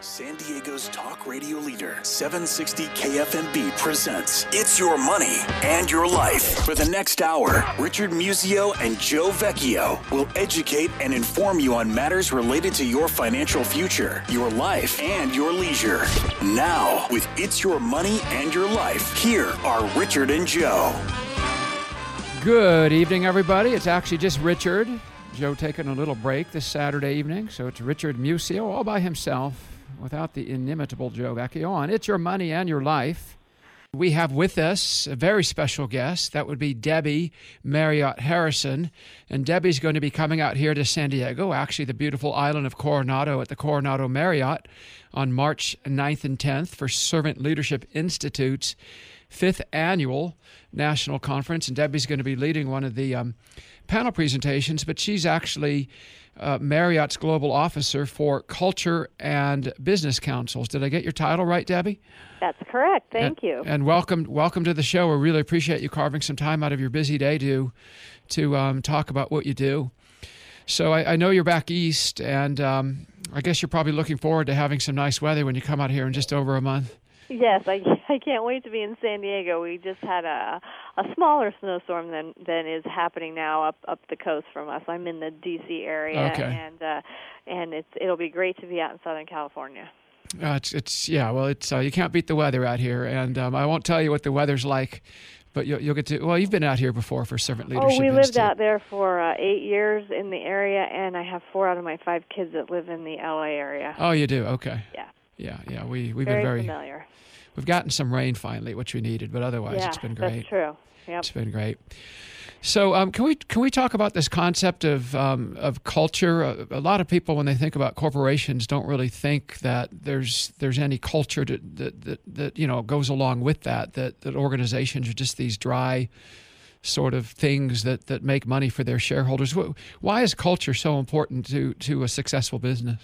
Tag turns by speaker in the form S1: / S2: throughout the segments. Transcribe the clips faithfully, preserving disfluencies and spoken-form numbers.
S1: San Diego's talk radio leader, seven sixty K F M B presents It's Your Money and Your Life. For the next hour, Richard Musio and Joe Vecchio will educate and inform you on matters related to your financial future, your life, and your leisure. Now, with It's Your Money and Your Life, here are Richard and Joe.
S2: Good evening, everybody. It's actually just Richard. Joe taking a little break this Saturday evening, so it's Richard Musio all by himself, without the inimitable Joe Vecchio on It's Your Money and Your Life. We have with us a very special guest. That would be Debbie Marriott Harrison. And Debbie's going to be coming out here to San Diego, actually the beautiful island of Coronado, at the Coronado Marriott on March ninth and tenth for Servant Leadership Institute's fifth annual national conference. And Debbie's going to be leading one of the um, panel presentations, but she's actually Uh, Marriott's Global Officer for Culture and Business Councils. Did I get your title right, Debbie?
S3: That's correct. Thank
S2: and,
S3: you.
S2: And welcome welcome to the show. We really appreciate you carving some time out of your busy day to to um, talk about what you do. So I, I know you're back east, and um, I guess you're probably looking forward to having some nice weather when you come out here in just over a month.
S3: Yes, I, I can't wait to be in San Diego. We just had a a smaller snowstorm than than is happening now up up the coast from us. I'm in the D C area,
S2: okay.
S3: and uh, and it's it'll be great to be out in Southern California.
S2: Uh, it's it's yeah, well, it's uh, you can't beat the weather out here, and um, I won't tell you what the weather's like, but you'll, you'll get to. Well, you've been out here before for Servant Leadership
S3: Oh, we lived
S2: Institute.
S3: out there for uh, eight years in the area, and I have four out of my five kids that live in the L A area.
S2: Oh, you do? Okay.
S3: Yeah.
S2: Yeah, yeah. We we've
S3: very
S2: been very
S3: familiar.
S2: We've gotten some rain finally, which we needed, but otherwise
S3: yeah,
S2: it's been great.
S3: That's true. Yep.
S2: It's been great. So um, can we can we talk about this concept of um, of culture? A, a lot of people, when they think about corporations, don't really think that there's there's any culture to, that, that that you know goes along with that. That that organizations are just these dry sort of things that, that make money for their shareholders. Why is culture so important to to a successful business?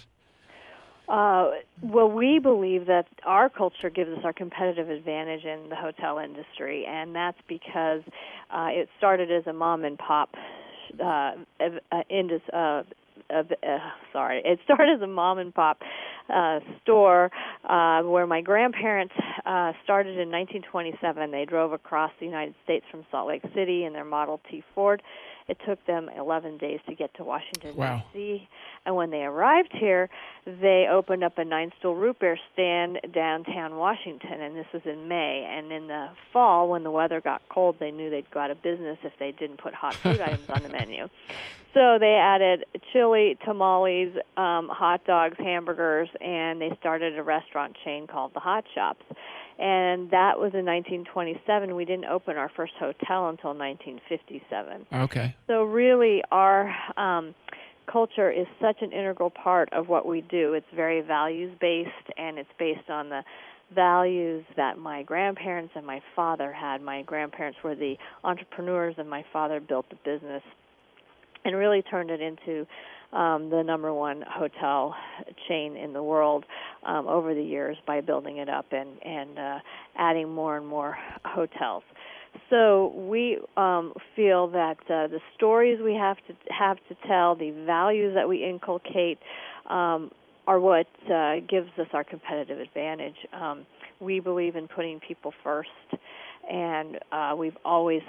S3: Uh, well, we believe that our culture gives us our competitive advantage in the hotel industry, and that's because uh, it started as a mom and pop uh, indus, uh, uh, uh, sorry, it started as a mom and pop uh, store uh, where my grandparents uh, started in nineteen twenty-seven. They drove across the United States from Salt Lake City in their Model T Ford. It took them eleven days to get to Washington,
S2: wow.
S3: D C And when they arrived here, they opened up a nine-stool root beer stand downtown Washington, and this was in May. And in the fall, when the weather got cold, they knew they'd go out of business if they didn't put hot food items on the menu. So they added chili, tamales, um, hot dogs, hamburgers, and they started a restaurant chain called the Hot Shops. And that was in nineteen twenty-seven. We didn't open our first hotel until nineteen fifty-seven.
S2: Okay.
S3: So really, our um, culture is such an integral part of what we do. It's very values-based, and it's based on the values that my grandparents and my father had. My grandparents were the entrepreneurs, and my father built the business and really turned it into Um, the number one hotel chain in the world um, over the years by building it up and, and uh, adding more and more hotels. So we um, feel that uh, the stories we have to have to tell, the values that we inculcate, um, are what uh, gives us our competitive advantage. Um, we believe in putting people first, and uh, we've always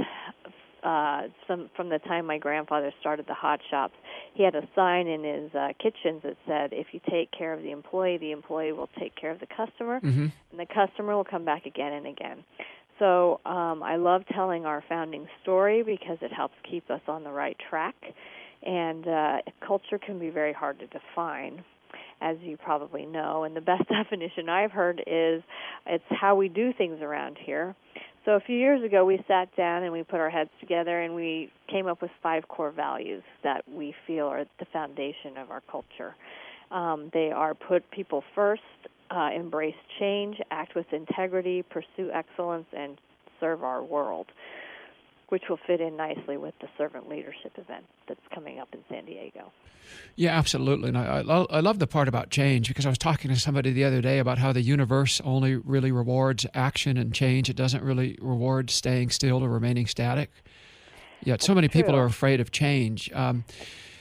S3: Uh, some from the time my grandfather started the Hot Shops, he had a sign in his uh, kitchens that said, if you take care of the employee, the employee will take care of the customer,
S2: mm-hmm.
S3: and the customer will come back again and again. So um, I love telling our founding story because it helps keep us on the right track, and uh, culture can be very hard to define, as you probably know, and the best definition I've heard is it's how we do things around here. So a few years ago, we sat down and we put our heads together and we came up with five core values that we feel are the foundation of our culture. Um, they are put people first, uh, embrace change, act with integrity, pursue excellence, and serve our world, which will fit in nicely with the servant leadership event that's coming up in San Diego.
S2: Yeah, absolutely. And I, I, lo- I love the part about change, because I was talking to somebody the other day about how the universe only really rewards action and change. It doesn't really reward staying still or remaining static. Yet so many people
S3: True.
S2: are afraid of change. Um,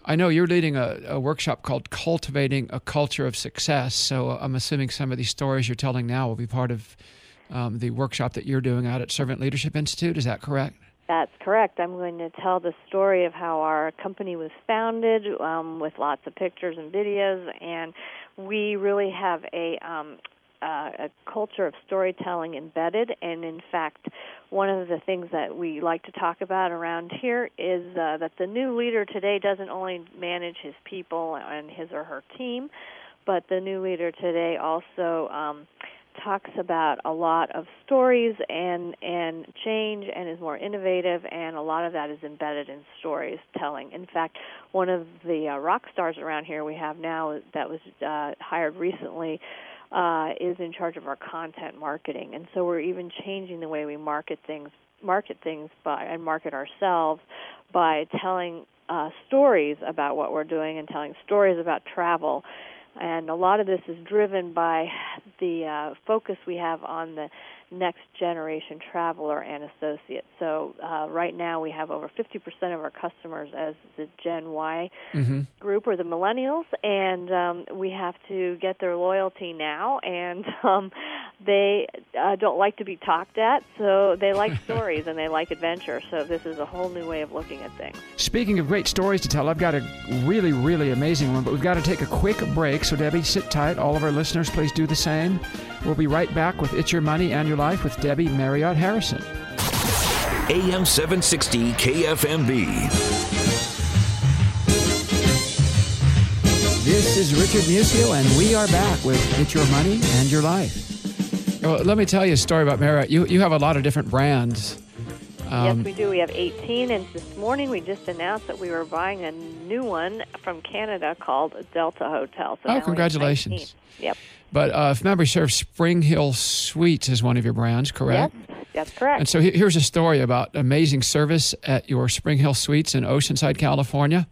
S2: I know you're leading a, a workshop called Cultivating a Culture of Success. So I'm assuming some of these stories you're telling now will be part of um, the workshop that you're doing out at Servant Leadership Institute. Is that correct?
S3: That's correct. I'm going to tell the story of how our company was founded um, with lots of pictures and videos, and we really have a, um, uh, a culture of storytelling embedded. And in fact, one of the things that we like to talk about around here is uh, that the new leader today doesn't only manage his people and his or her team, but the new leader today also um, talks about a lot of stories and and change and is more innovative, and a lot of that is embedded in storytelling. In fact, one of the uh, rock stars around here we have now that was uh, hired recently uh, is in charge of our content marketing, and so we're even changing the way we market things, market things by and market ourselves by telling uh, stories about what we're doing and telling stories about travel. And a lot of this is driven by the uh, focus we have on the next generation traveler and associate. So uh, right now we have over fifty percent of our customers as the Gen Y mm-hmm. group, or the millennials, and um, we have to get their loyalty now, and um, they uh, don't like to be talked at, so they like stories and they like adventure. So this is a whole new way of looking at things.
S2: Speaking of great stories to tell, I've got a really, really amazing one, but we've got to take a quick break. So Debbie, sit tight. All of our listeners, please do the same. We'll be right back with It's Your Money and Your Life with Debbie Marriott Harrison.
S1: A M seven sixty K F M B.
S2: This is Richard Musio, and we are back with It's Your Money and Your Life. Well, let me tell you a story about Marriott. You you have a lot of different brands.
S3: Um, yes, we do. We have eighteen, and this morning we just announced that we were buying a new one from Canada called Delta Hotel. So
S2: oh, congratulations.
S3: Yep.
S2: But uh, if memory serves, Spring Hill Suites is one of your brands, correct?
S3: Yes, that's correct.
S2: And so he- here's a story about amazing service at your Spring Hill Suites in Oceanside, California.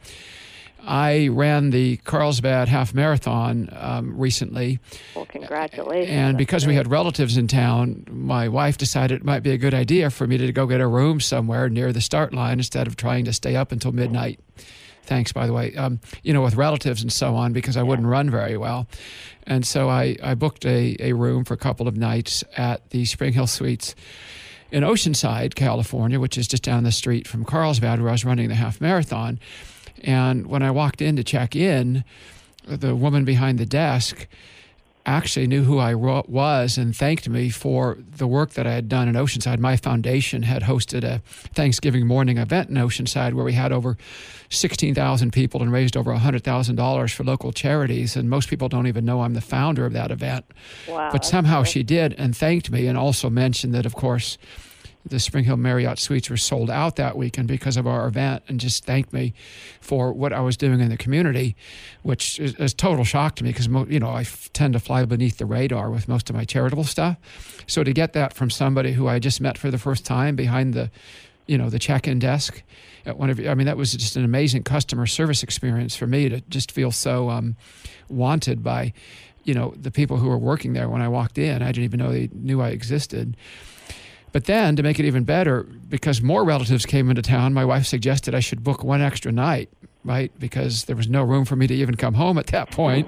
S2: I ran the Carlsbad Half Marathon um, recently.
S3: Well, congratulations.
S2: And because
S3: That's
S2: we
S3: great.
S2: had relatives in town, my wife decided it might be a good idea for me to go get a room somewhere near the start line instead of trying to stay up until midnight. Thanks, by the way. Um, you know, with relatives and so on, because I yeah. wouldn't run very well. And so I, I booked a, a room for a couple of nights at the Spring Hill Suites in Oceanside, California, which is just down the street from Carlsbad, where I was running the half marathon. And when I walked in to check in, the woman behind the desk actually knew who I was and thanked me for the work that I had done in Oceanside. My foundation had hosted a Thanksgiving morning event in Oceanside where we had over sixteen thousand people and raised over one hundred thousand dollars for local charities. And most people don't even know I'm the founder of that event.
S3: Wow,
S2: but somehow
S3: great.
S2: She did and thanked me, and also mentioned that, of course, the Spring Hill Marriott Suites were sold out that weekend because of our event, and just thanked me for what I was doing in the community, which is, is total shock to me because, you know, I f- tend to fly beneath the radar with most of my charitable stuff. So to get that from somebody who I just met for the first time behind the, you know, the check-in desk at one of, I mean, that was just an amazing customer service experience for me to just feel so um, wanted by, you know, the people who were working there when I walked in. I didn't even know they knew I existed. But then, to make it even better, because more relatives came into town, my wife suggested I should book one extra night, right? Because there was no room for me to even come home at that point.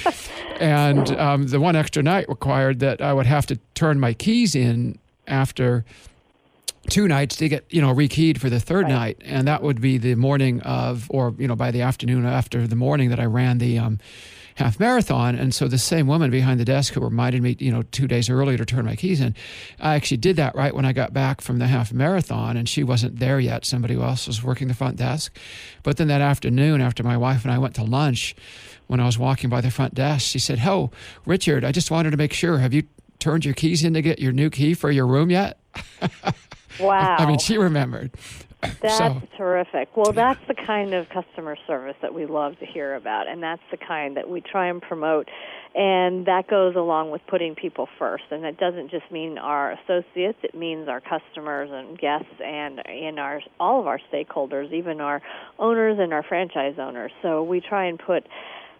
S2: And um, the one extra night required that I would have to turn my keys in after two nights to get, you know, rekeyed for the third right. night. And that would be the morning of, or, you know, by the afternoon after the morning that I ran the um, half marathon. And so the same woman behind the desk who reminded me, you know, two days earlier to turn my keys in, I actually did that right when I got back from the half marathon, and she wasn't there yet. Somebody else was working the front desk. But then that afternoon, after my wife and I went to lunch, when I was walking by the front desk, she said, "Oh, Richard, I just wanted to make sure, have you turned your keys in to get your new key for your room yet?"
S3: Wow.
S2: I mean, she remembered.
S3: That's
S2: so,
S3: terrific. Well, that's the kind of customer service that we love to hear about, and that's the kind that we try and promote, and that goes along with putting people first. And that doesn't just mean our associates; it means our customers and guests, and in our all of our stakeholders, even our owners and our franchise owners. So we try and put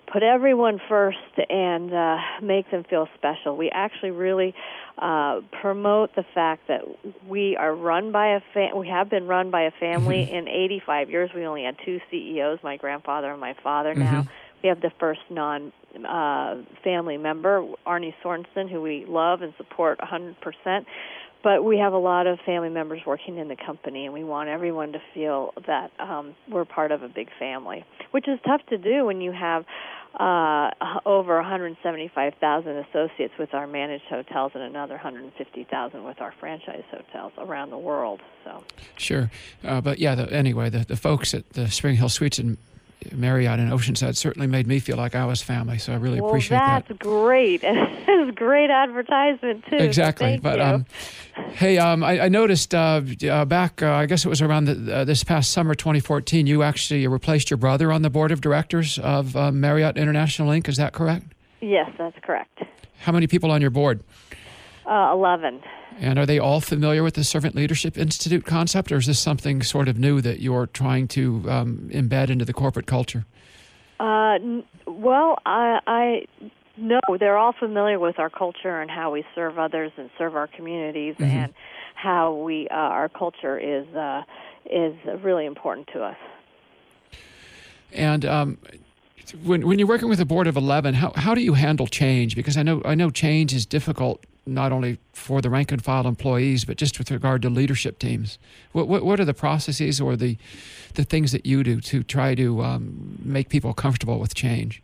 S3: put everyone first and uh, make them feel special. We actually really uh, promote the fact that we are run by a fa- we have been run by a family.
S2: Mm-hmm.
S3: In eighty-five years. We only had two C E Os, my grandfather and my father.
S2: Mm-hmm.
S3: Now we have the first non-family uh, member, Arnie Sorensen, who we love and support one hundred percent. But we have a lot of family members working in the company, and we want everyone to feel that um, we're part of a big family, which is tough to do when you have uh, over one hundred seventy-five thousand associates with our managed hotels and another one hundred fifty thousand with our franchise hotels around the world. So
S2: Sure. Uh, but, yeah, the, anyway, the, the folks at the Spring Hill Suites and Marriott in Oceanside certainly made me feel like I was family, so I really
S3: well,
S2: appreciate
S3: that's
S2: that.
S3: That's great. It's great advertisement, too.
S2: Exactly.
S3: Thank
S2: but
S3: you.
S2: um, hey, um, I, I noticed uh, uh, back, uh, I guess it was around the, uh, this past summer, twenty fourteen, you actually replaced your brother on the board of directors of uh, Marriott International Incorporated. Is that correct?
S3: Yes, that's correct.
S2: How many people on your board?
S3: Uh, eleven.
S2: And are they all familiar with the Servant Leadership Institute concept, or is this something sort of new that you're trying to um, embed into the corporate culture?
S3: Uh, n- well, I, I no, they're all familiar with our culture and how we serve others and serve our communities, mm-hmm. and how we uh, our culture is uh, is really important to us.
S2: And um, when when you're working with a board of eleven, how how do you handle change? Because I know I know change is difficult, not only for the rank and file employees, but just with regard to leadership teams. What what, what are the processes or the the things that you do to try to um, make people comfortable with change?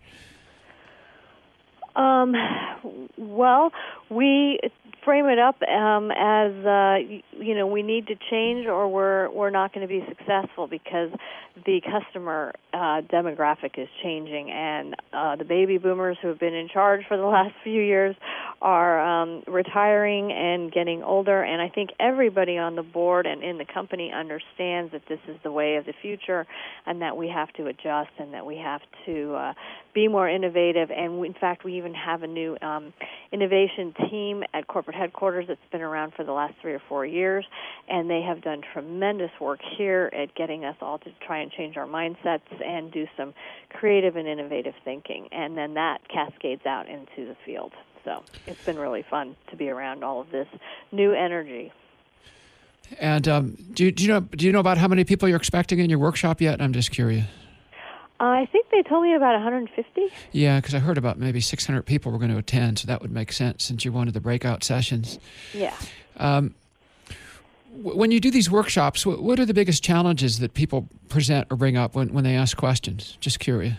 S3: Um, well, we frame it up um, as uh, you know, we need to change or we're we're not going to be successful, because the customer uh, demographic is changing, and uh, the baby boomers who have been in charge for the last few years are um, retiring and getting older, and I think everybody on the board and in the company understands that this is the way of the future, and that we have to adjust, and that we have to uh, be more innovative. And we, in fact, we even have a new um, innovation team at corporate headquarters that's been around for the last three or four years, and they have done tremendous work here at getting us all to try and change our mindsets and do some creative and innovative thinking, and then that cascades out into the field. So it's been really fun to be around all of this new energy.
S2: And um, do, you, do you know do you know about how many people you're expecting in your workshop yet? I'm just curious.
S3: I think they told me about one hundred fifty.
S2: Yeah, because I heard about maybe six hundred people were going to attend, so that would make sense since you wanted the breakout sessions.
S3: Yeah.
S2: Um, w- when you do these workshops, w- what are the biggest challenges that people present or bring up when, when they ask questions? Just curious.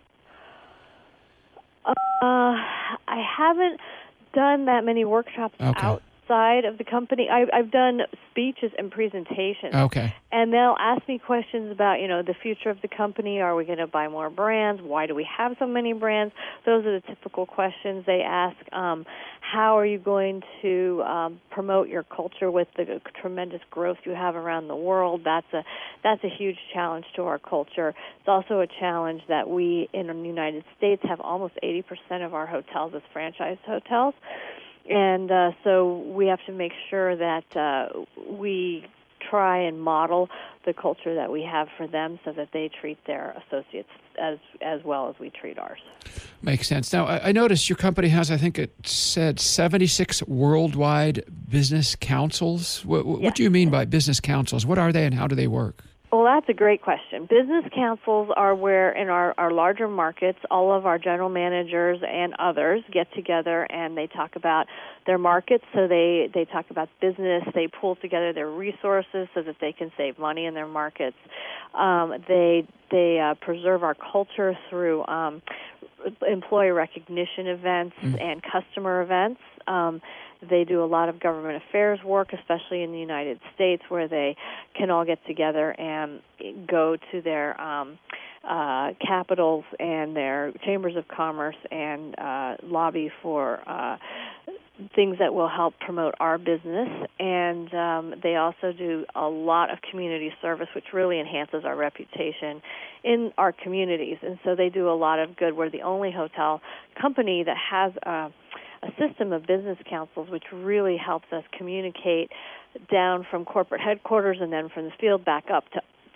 S3: Uh, I haven't done that many workshops
S2: Okay.
S3: outside of the company. I, I've done speeches and presentations.
S2: Okay.
S3: And they'll ask me questions about, you know, the future of the company. Are we going to buy more brands? Why do we have so many brands? Those are the typical questions they ask. Um, how are you going to um, promote your culture with the tremendous growth you have around the world? That's a that's a huge challenge to our culture. It's also a challenge that we in the United States have almost eighty percent of our hotels as franchise hotels. And uh, so we have to make sure that uh, we try and model the culture that we have for them so that they treat their associates as as well as we treat ours.
S2: Makes sense. Now, I, I noticed your company has, I think it said, seventy-six worldwide business councils. What, what
S3: Yes.
S2: do you mean by business councils? What are they and how do they work?
S3: Well, that's a great question. Business councils are where in our, our larger markets, all of our general managers and others get together and they talk about their markets. So they, they talk about business. They pool together their resources so that they can save money in their markets. Um, they they uh, preserve our culture through um, employee recognition events mm. and customer events. Um, They do a lot of government affairs work, especially in the United States, where they can all get together and go to their um, uh, capitals and their chambers of commerce and uh, lobby for uh, things that will help promote our business. And um, they also do a lot of community service, which really enhances our reputation in our communities. And so they do a lot of good. We're the only hotel company that has a a system of business councils, which really helps us communicate down from corporate headquarters and then from the field back up to,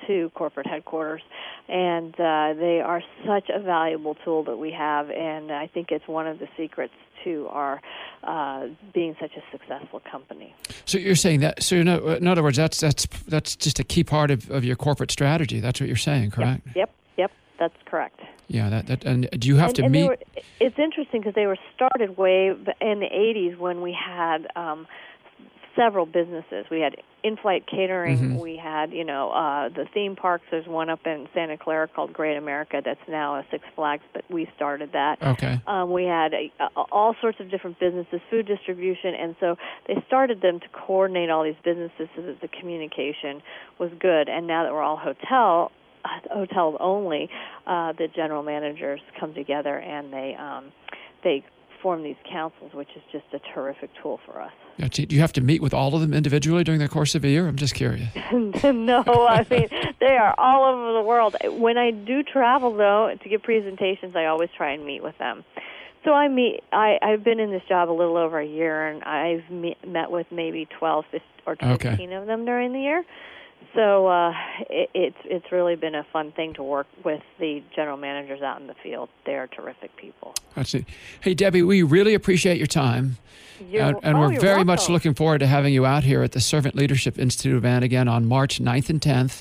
S3: to corporate headquarters. And uh, they are such a valuable tool that we have, and I think it's one of the secrets to our uh, being such a successful company.
S2: So you're saying that, so in, in other words, that's that's that's just a key part of, of your corporate strategy. That's what you're saying, correct?
S3: Yep, yep, yep, that's correct.
S2: Yeah, that, that and do you have
S3: and,
S2: to
S3: and
S2: meet?
S3: Were, it's interesting because they were started way in the eighties when we had um, several businesses. We had in-flight catering.
S2: Mm-hmm.
S3: We had, you know, uh, the theme parks. There's one up in Santa Clara called Great America that's now a Six Flags, but we started that.
S2: Okay.
S3: Um, we had uh, all sorts of different businesses, food distribution, and so they started them to coordinate all these businesses so that the communication was good. And now that we're all hotel, hotels only, uh, the general managers come together and they um, they form these councils, which is just a terrific tool for us.
S2: Do you have to meet with all of them individually during the course of a year? I'm just curious.
S3: No, I mean, they are all over the world. When I do travel, though, to give presentations, I always try and meet with them. So I meet. I, I've been in this job a little over a year, and I've me, met with maybe twelve or fifteen okay. of them during the year. So uh, it, it's it's really been a fun thing to work with the general managers out in the field. They are terrific people.
S2: That's it. Hey, Debbie, we really appreciate your time.
S3: You're,
S2: and and
S3: oh,
S2: we're
S3: you're
S2: very
S3: welcome.
S2: much looking forward to having you out here at the Servant Leadership Institute event again on March ninth and tenth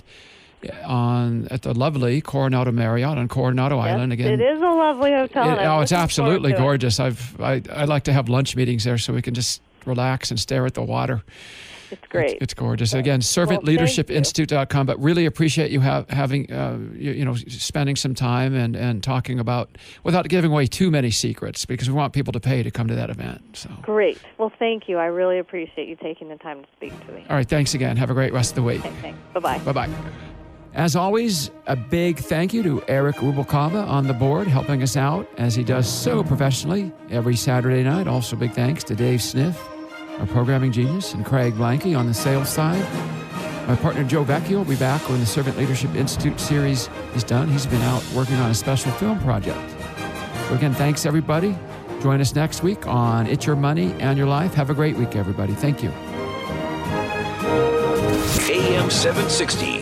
S2: on at the lovely Coronado Marriott on Coronado
S3: yes,
S2: Island. Again,
S3: it is a lovely hotel.
S2: It, oh, it's absolutely gorgeous.
S3: It.
S2: I've I, I like to have lunch meetings there so we can just relax and stare at the water.
S3: It's great.
S2: It's, it's gorgeous. Again, servant leadership institute dot com, but really appreciate you have, having, uh, you, you know, spending some time and, and talking about, without giving away too many secrets, because we want people to pay to come to that event. So
S3: Great. Well, thank you. I really appreciate you taking the time to speak to me.
S2: All right. Thanks again. Have a great rest of the week.
S3: Okay, thanks. Bye-bye.
S2: Bye-bye. As always, a big thank you to Eric Rubalcaba on the board, helping us out as he does so professionally every Saturday night. Also, big thanks to Dave Sniff, our programming genius, and Craig Blanke on the sales side. My partner Joe Vecchio will be back when the Servant Leadership Institute series is done. He's been out working on a special film project. So again, thanks everybody. Join us next week on It's Your Money and Your Life. Have a great week, everybody. Thank you.
S1: A M seven sixty.